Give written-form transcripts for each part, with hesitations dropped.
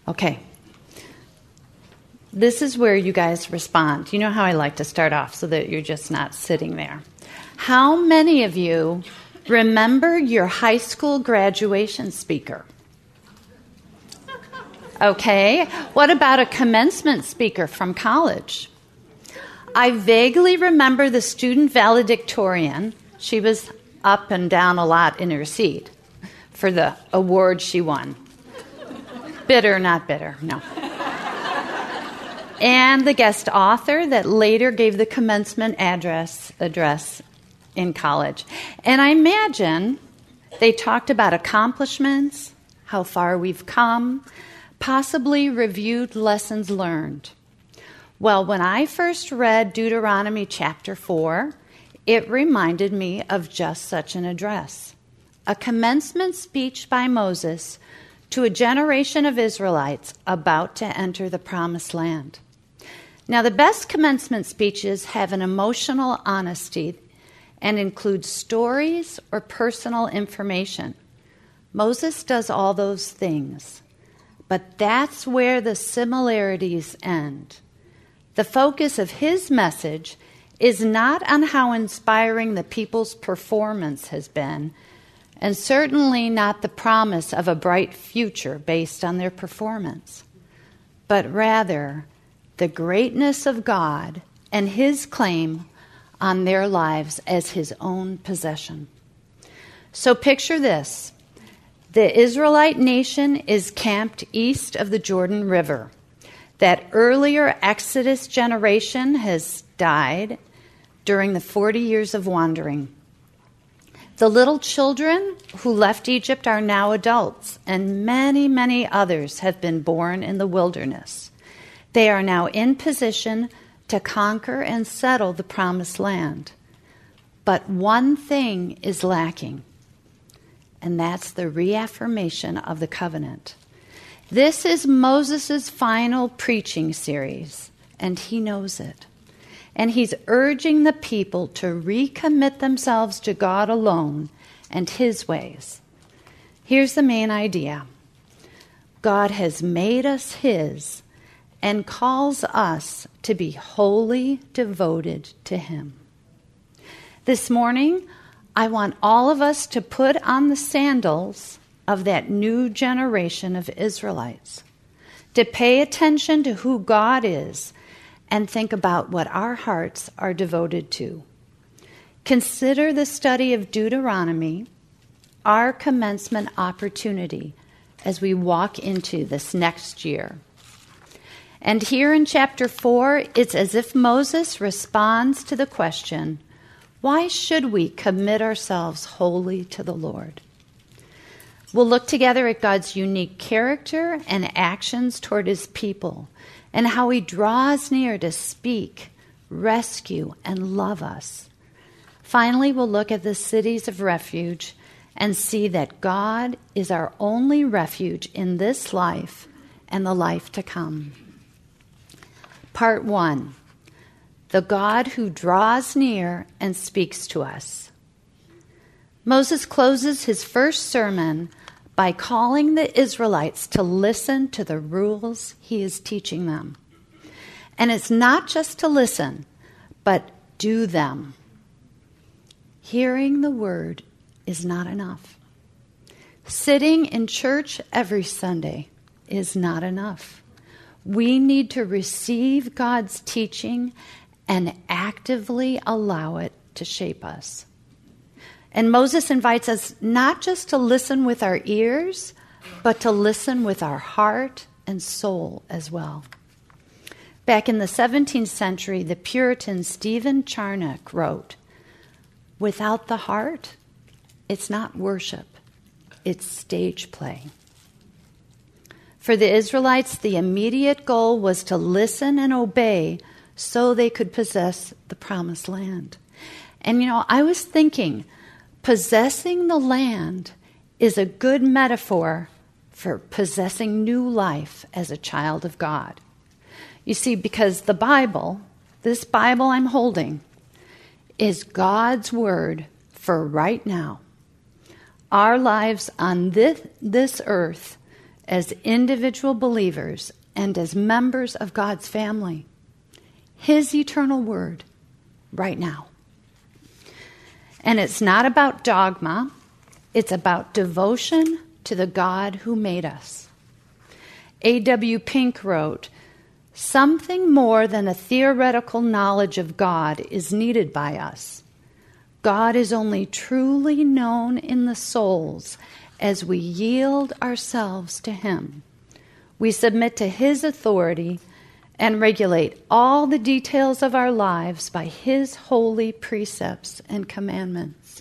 Okay. This is where you guys respond. You know how I like to start off so that you're just not sitting there. How many of you remember your high school graduation speaker? Okay. What about a commencement speaker from college? I vaguely remember the student valedictorian. She was up and down a lot in her seat for the award she won. Bitter, not bitter, no. And the guest author that later gave the commencement address in college. And I imagine they talked about accomplishments, how far we've come, possibly reviewed lessons learned. Well, when I first read Deuteronomy chapter 4, it reminded me of just such an address. A commencement speech by Moses to a generation of Israelites about to enter the promised land. Now, the best commencement speeches have an emotional honesty and include stories or personal information. Moses does all those things, but that's where the similarities end. The focus of his message is not on how inspiring the people's performance has been, and certainly not the promise of a bright future based on their performance, but rather the greatness of God and his claim on their lives as his own possession. So picture this. The Israelite nation is camped east of the Jordan River. That earlier Exodus generation has died during the 40 years of wandering. The little children who left Egypt are now adults, and many, many others have been born in the wilderness. They are now in position to conquer and settle the promised land. But one thing is lacking, and that's the reaffirmation of the covenant. This is Moses' final preaching series, and he knows it. And he's urging the people to recommit themselves to God alone and his ways. Here's the main idea. God has made us his and calls us to be wholly devoted to him. This morning, I want all of us to put on the sandals of that new generation of Israelites, to pay attention to who God is and think about what our hearts are devoted to. Consider the study of Deuteronomy our commencement opportunity as we walk into this next year. And here in chapter 4, it's as if Moses responds to the question, why should we commit ourselves wholly to the Lord? We'll look together at God's unique character and actions toward his people and how he draws near to speak, rescue, and love us. Finally, we'll look at the cities of refuge and see that God is our only refuge in this life and the life to come. Part 1, the God who draws near and speaks to us. Moses closes his first sermon by calling the Israelites to listen to the rules he is teaching them. And it's not just to listen, but do them. Hearing the word is not enough. Sitting in church every Sunday is not enough. We need to receive God's teaching and actively allow it to shape us. And Moses invites us not just to listen with our ears, but to listen with our heart and soul as well. Back in the 17th century, the Puritan Stephen Charnock wrote, "Without the heart, it's not worship, it's stage play." For the Israelites, the immediate goal was to listen and obey so they could possess the promised land. And I was thinking, possessing the land is a good metaphor for possessing new life as a child of God. You see, because the Bible, this Bible I'm holding, is God's word for right now. Our lives on this earth as individual believers and as members of God's family. His eternal word right now. And it's not about dogma. It's about devotion to the God who made us. A.W. Pink wrote, "Something more than a theoretical knowledge of God is needed by us. God is only truly known in the souls as we yield ourselves to Him. We submit to His authority and regulate all the details of our lives by His holy precepts and commandments.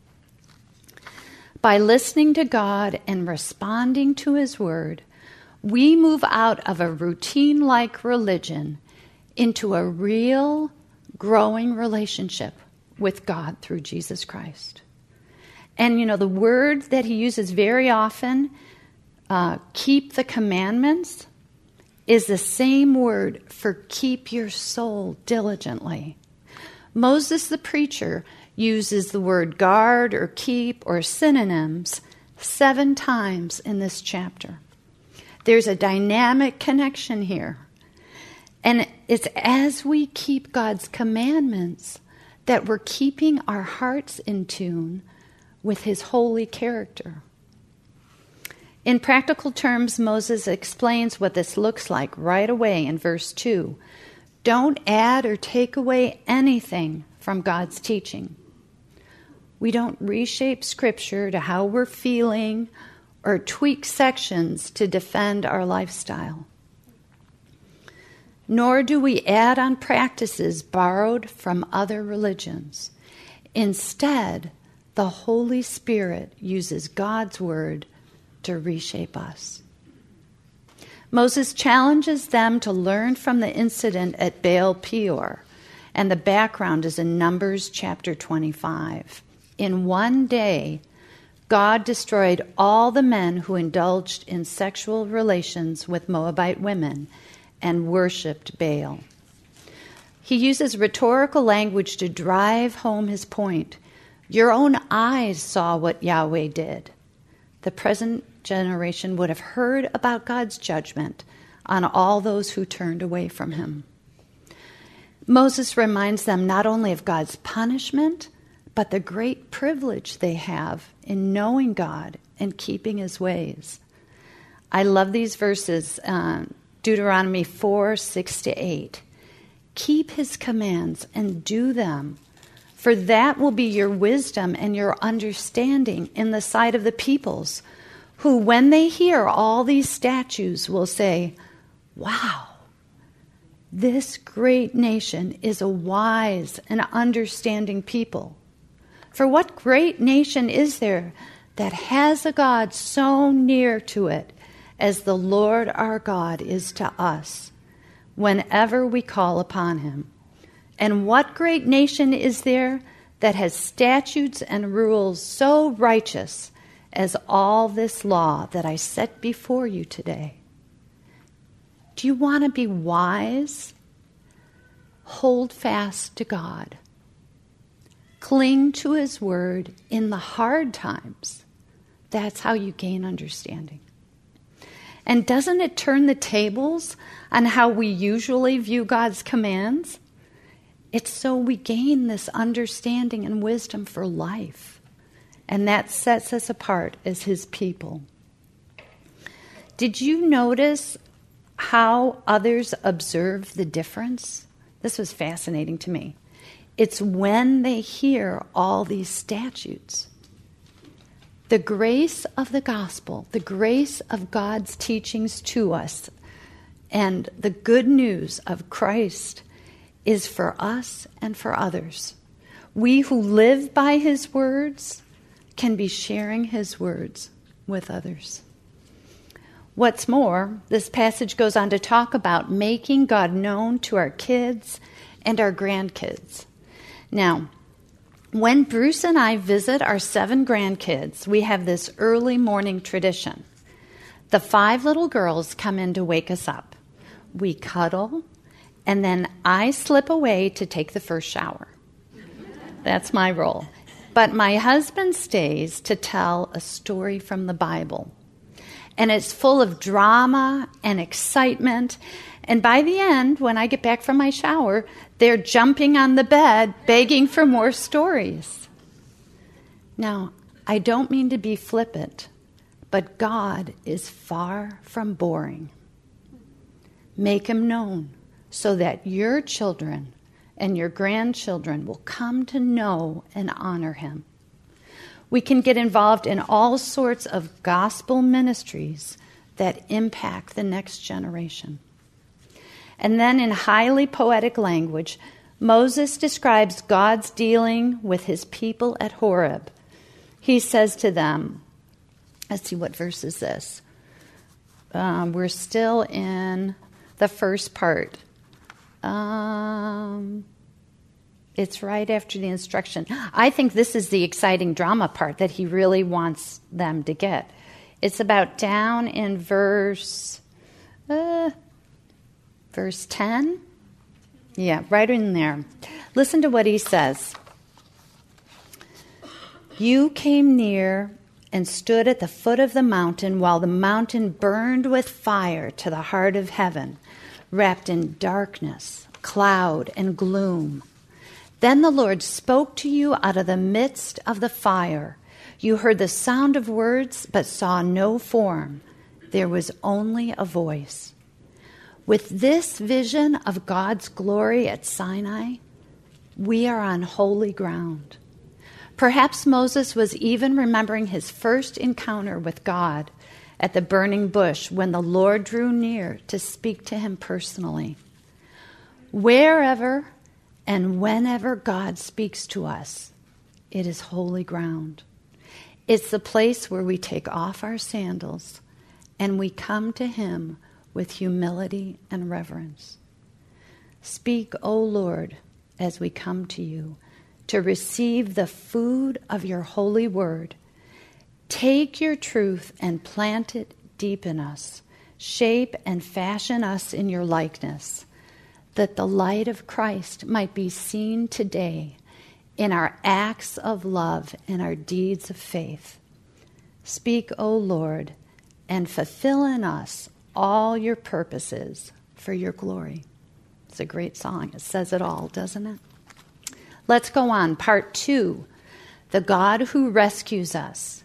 By listening to God and responding to His word, we move out of a routine-like religion into a real, growing relationship with God through Jesus Christ." And the word that he uses very often, keep the commandments, is the same word for keep your soul diligently. Moses the preacher uses the word guard or keep or synonyms 7 times in this chapter. There's a dynamic connection here. And it's as we keep God's commandments that we're keeping our hearts in tune with His holy character. In practical terms, Moses explains what this looks like right away in verse 2. Don't add or take away anything from God's teaching. We don't reshape Scripture to how we're feeling or tweak sections to defend our lifestyle. Nor do we add on practices borrowed from other religions. Instead, the Holy Spirit uses God's word to reshape us. Moses challenges them to learn from the incident at Baal Peor, and the background is in Numbers chapter 25. In one day, God destroyed all the men who indulged in sexual relations with Moabite women and worshipped Baal. He uses rhetorical language to drive home his point. Your own eyes saw what Yahweh did. The present generation would have heard about God's judgment on all those who turned away from Him. Moses reminds them not only of God's punishment, but the great privilege they have in knowing God and keeping His ways. I love these verses, Deuteronomy 4, 6-8. Keep His commands and do them, for that will be your wisdom and your understanding in the sight of the peoples, who, when they hear all these statutes, will say, wow, this great nation is a wise and understanding people. For what great nation is there that has a God so near to it as the Lord our God is to us whenever we call upon Him? And what great nation is there that has statutes and rules so righteous as all this law that I set before you today? Do you want to be wise? Hold fast to God. Cling to His word in the hard times. That's how you gain understanding. And doesn't it turn the tables on how we usually view God's commands? It's so we gain this understanding and wisdom for life. And that sets us apart as His people. Did you notice how others observe the difference? This was fascinating to me. It's when they hear all these statutes. The grace of the gospel, the grace of God's teachings to us, and the good news of Christ is for us and for others. We who live by His words can be sharing His words with others. What's more, this passage goes on to talk about making God known to our kids and our grandkids. Now, when Bruce and I visit our 7 grandkids, we have this early morning tradition. The 5 little girls come in to wake us up. We cuddle, and then I slip away to take the first shower. That's my role. But my husband stays to tell a story from the Bible. And it's full of drama and excitement. And by the end, when I get back from my shower, they're jumping on the bed, begging for more stories. Now, I don't mean to be flippant, but God is far from boring. Make him known so that your children and your grandchildren will come to know and honor him. We can get involved in all sorts of gospel ministries that impact the next generation. And then in highly poetic language, Moses describes God's dealing with his people at Horeb. He says to them, let's see, what verse is this? We're still in the first part. It's right after the instruction. I think this is the exciting drama part that he really wants them to get. It's about down in verse 10. Yeah, right in there. Listen to what he says. You came near and stood at the foot of the mountain while the mountain burned with fire to the heart of heaven, wrapped in darkness, cloud, and gloom. Then the Lord spoke to you out of the midst of the fire. You heard the sound of words, but saw no form. There was only a voice. With this vision of God's glory at Sinai, we are on holy ground. Perhaps Moses was even remembering his first encounter with God at the burning bush when the Lord drew near to speak to him personally. Wherever and whenever God speaks to us, it is holy ground. It's the place where we take off our sandals and we come to him with humility and reverence. Speak, O Lord, as we come to you to receive the food of your holy word. Take your truth and plant it deep in us. Shape and fashion us in your likeness, that the light of Christ might be seen today in our acts of love and our deeds of faith. Speak, O Lord, and fulfill in us all your purposes for your glory. It's a great song. It says it all, doesn't it? Let's go on. Part 2, the God who rescues us.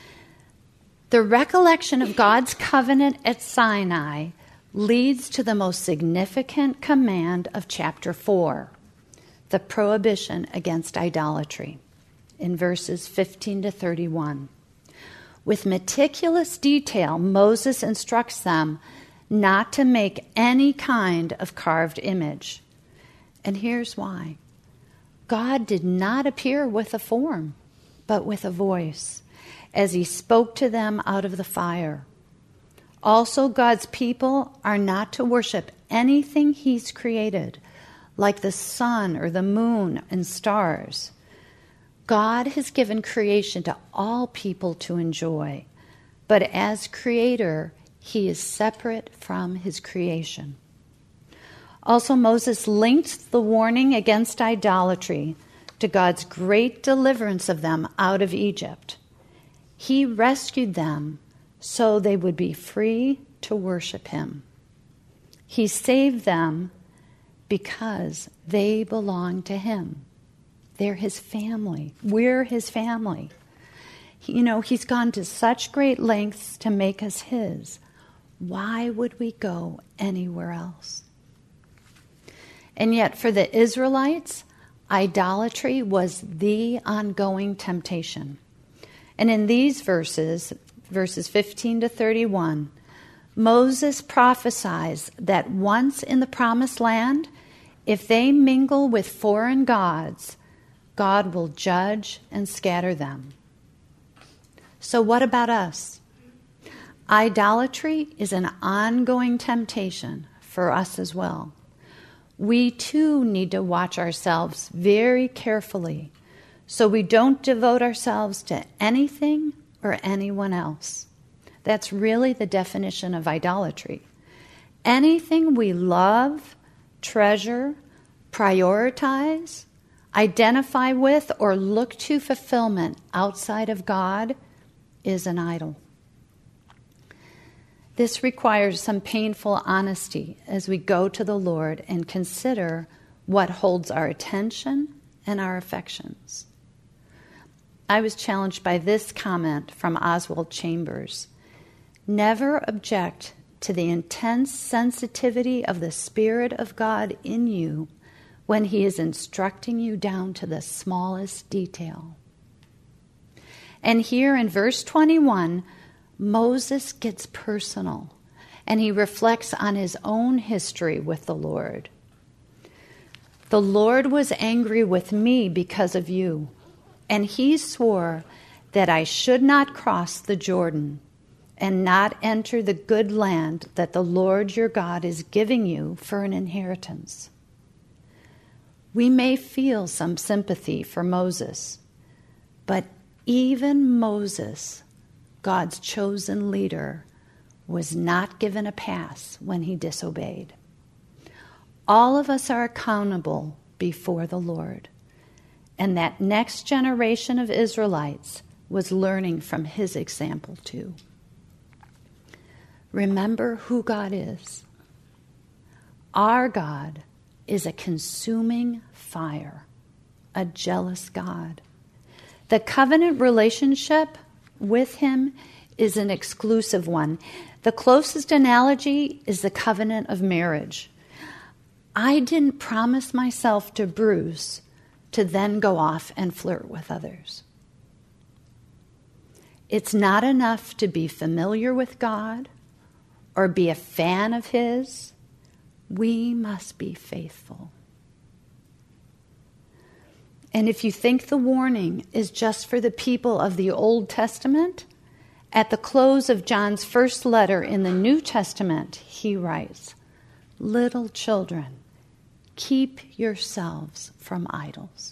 The recollection of God's covenant at Sinai leads to the most significant command of chapter 4, the prohibition against idolatry, in verses 15 to 31. With meticulous detail, Moses instructs them not to make any kind of carved image. And here's why. God did not appear with a form, but with a voice, as he spoke to them out of the fire. Also, God's people are not to worship anything he's created, like the sun or the moon and stars. God has given creation to all people to enjoy, but as creator, he is separate from his creation. Also, Moses linked the warning against idolatry to God's great deliverance of them out of Egypt. He rescued them so they would be free to worship him. He saved them because they belong to him. They're his family. We're his family. He's gone to such great lengths to make us his. Why would we go anywhere else? And yet for the Israelites, idolatry was the ongoing temptation. And in these verses 15 to 31, Moses prophesies that once in the promised land, if they mingle with foreign gods, God will judge and scatter them. So what about us? Idolatry is an ongoing temptation for us as well. We too need to watch ourselves very carefully so we don't devote ourselves to anything or anyone else. That's really the definition of idolatry. Anything we love, treasure, prioritize, identify with, or look to fulfillment outside of God is an idol. This requires some painful honesty as we go to the Lord and consider what holds our attention and our affections. I was challenged by this comment from Oswald Chambers. Never object to the intense sensitivity of the Spirit of God in you when He is instructing you down to the smallest detail. And here in verse 21, Moses gets personal, and he reflects on his own history with the Lord. The Lord was angry with me because of you, and He swore that I should not cross the Jordan and not enter the good land that the Lord your God is giving you for an inheritance. We may feel some sympathy for Moses, but even Moses, God's chosen leader, was not given a pass when he disobeyed. All of us are accountable before the Lord, and that next generation of Israelites was learning from His example too. Remember who God is. Our God is a consuming fire, a jealous God. The covenant relationship with Him is an exclusive one. The closest analogy is the covenant of marriage. I didn't promise myself to Bruce to then go off and flirt with others. It's not enough to be familiar with God or be a fan of His. We must be faithful. And if you think the warning is just for the people of the Old Testament, at the close of John's first letter in the New Testament, he writes, "Little children, keep yourselves from idols."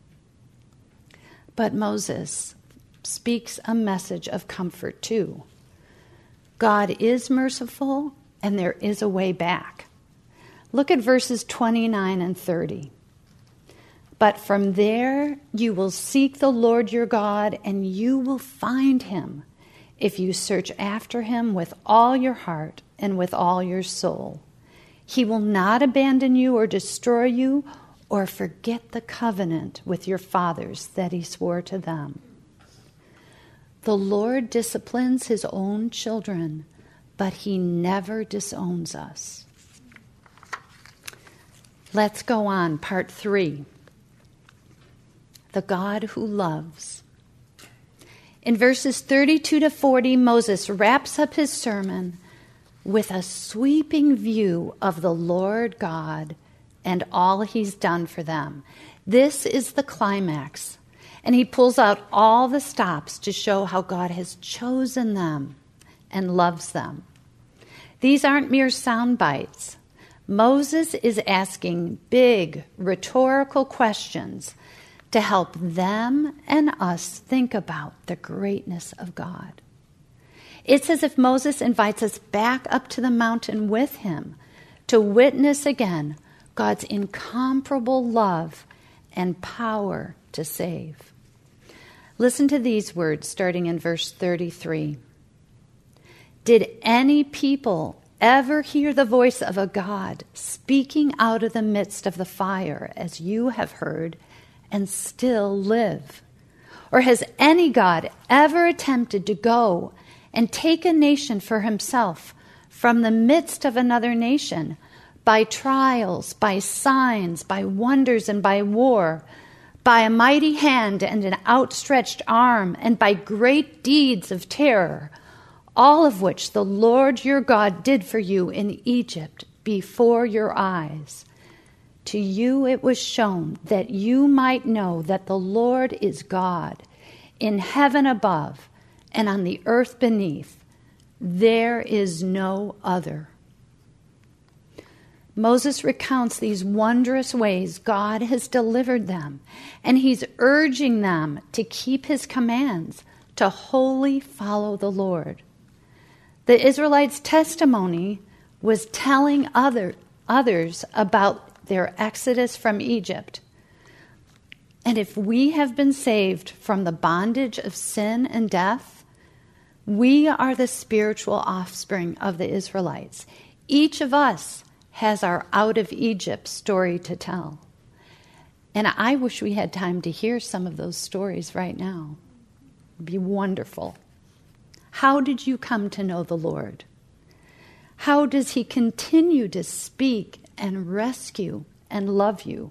But Moses speaks a message of comfort too. God is merciful, and there is a way back. Look at verses 29 and 30. But from there you will seek the Lord your God, and you will find Him if you search after Him with all your heart and with all your soul. He will not abandon you or destroy you or forget the covenant with your fathers that He swore to them. The Lord disciplines His own children, but He never disowns us. Let's go on, part 3. The God who loves. In verses 32 to 40, Moses wraps up his sermon with a sweeping view of the Lord God and all He's done for them. This is the climax, and he pulls out all the stops to show how God has chosen them and loves them. These aren't mere sound bites. Moses is asking big, rhetorical questions to help them and us think about the greatness of God. It's as if Moses invites us back up to the mountain with him to witness again God's incomparable love and power to save. Listen to these words starting in verse 33. Did any people ever hear the voice of a God speaking out of the midst of the fire as you have heard and still live? Or has any God ever attempted to go and take a nation for himself from the midst of another nation by trials, by signs, by wonders, and by war, by a mighty hand and an outstretched arm, and by great deeds of terror, all of which the Lord your God did for you in Egypt before your eyes? To you it was shown that you might know that the Lord is God, in heaven above and on the earth beneath. There is no other. Moses recounts these wondrous ways God has delivered them, and he's urging them to keep his commands, to wholly follow the Lord. The Israelites' testimony was telling others about their exodus from Egypt. And if we have been saved from the bondage of sin and death, We are the spiritual offspring of the Israelites. Each of us has our out of Egypt story to tell. And I wish we had time to hear some of those stories right now. It'd be wonderful. How did you come to know the Lord? How does he continue to speak and rescue and love you?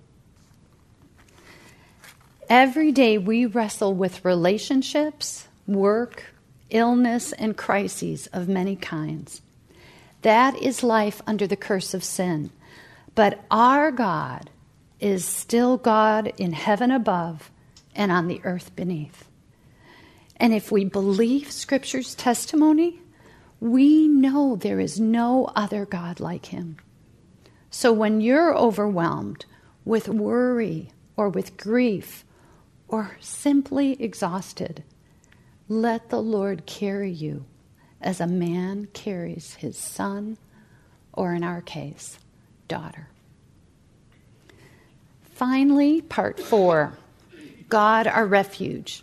Every day we wrestle with relationships, work, illness, and crises of many kinds. That is life under the curse of sin. But our God is still God in heaven above and on the earth beneath. And if we believe Scripture's testimony, we know there is no other God like him. So when you're overwhelmed with worry or with grief or simply exhausted, let the Lord carry you as a man carries his son, or in our case, daughter. Finally, part 4, God our refuge.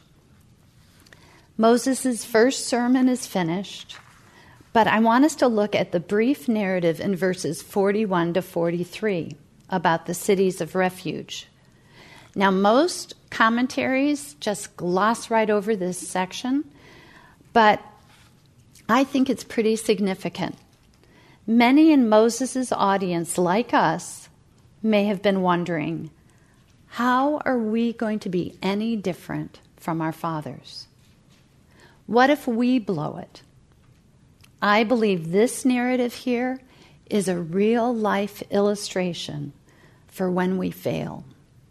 Moses' first sermon is finished, but I want us to look at the brief narrative in verses 41 to 43 about the cities of refuge. Now, most commentaries just gloss right over this section, but I think it's pretty significant. Many in Moses' audience, like us, may have been wondering, how are we going to be any different from our fathers? What if we blow it? I believe this narrative here is a real-life illustration for when we fail.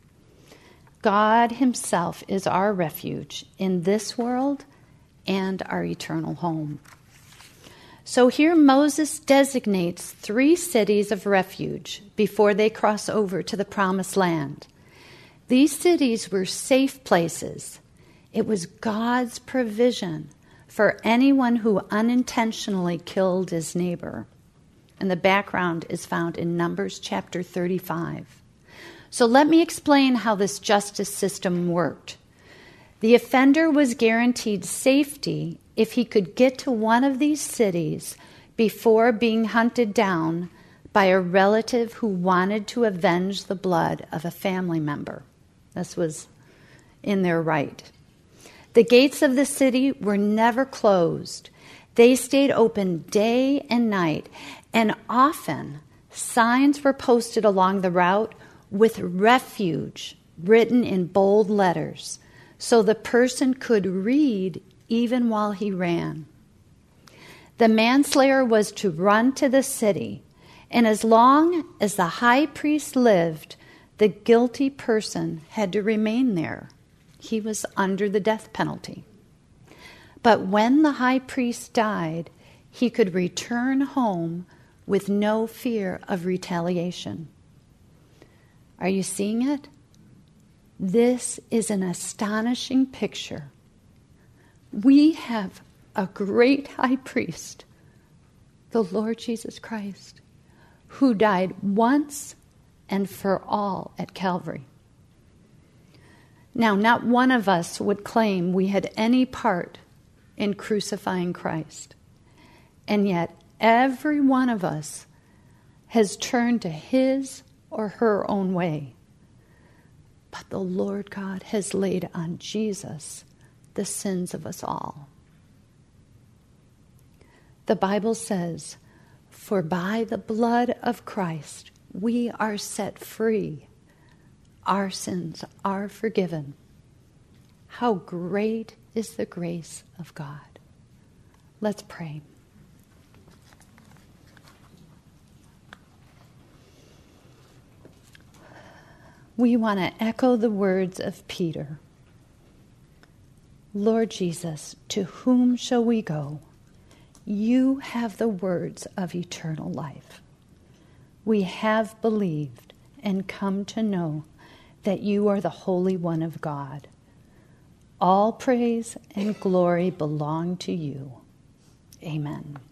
God himself is our refuge in this world and our eternal home. So here Moses designates 3 cities of refuge before they cross over to the promised land. These cities were safe places. It was God's provision for anyone who unintentionally killed his neighbor. And the background is found in Numbers chapter 35. So let me explain how this justice system worked. The offender was guaranteed safety if he could get to one of these cities before being hunted down by a relative who wanted to avenge the blood of a family member. This was in their right. The gates of the city were never closed. They stayed open day and night, and often signs were posted along the route with refuge written in bold letters, so the person could read even while he ran. The manslayer was to run to the city, and as long as the high priest lived, the guilty person had to remain there. He was under the death penalty. But when the high priest died, he could return home with no fear of retaliation. Are you seeing it? This is an astonishing picture. We have a great high priest, the Lord Jesus Christ, who died once and for all at Calvary. Now, not one of us would claim we had any part in crucifying Christ. And yet, every one of us has turned to his or her own way. But the Lord God has laid on Jesus the sins of us all. The Bible says, "For by the blood of Christ we are set free. Our sins are forgiven." How great is the grace of God. Let's pray. We want to echo the words of Peter. Lord Jesus, to whom shall we go? You have the words of eternal life. We have believed and come to know that you are the Holy One of God. All praise and glory belong to you. Amen.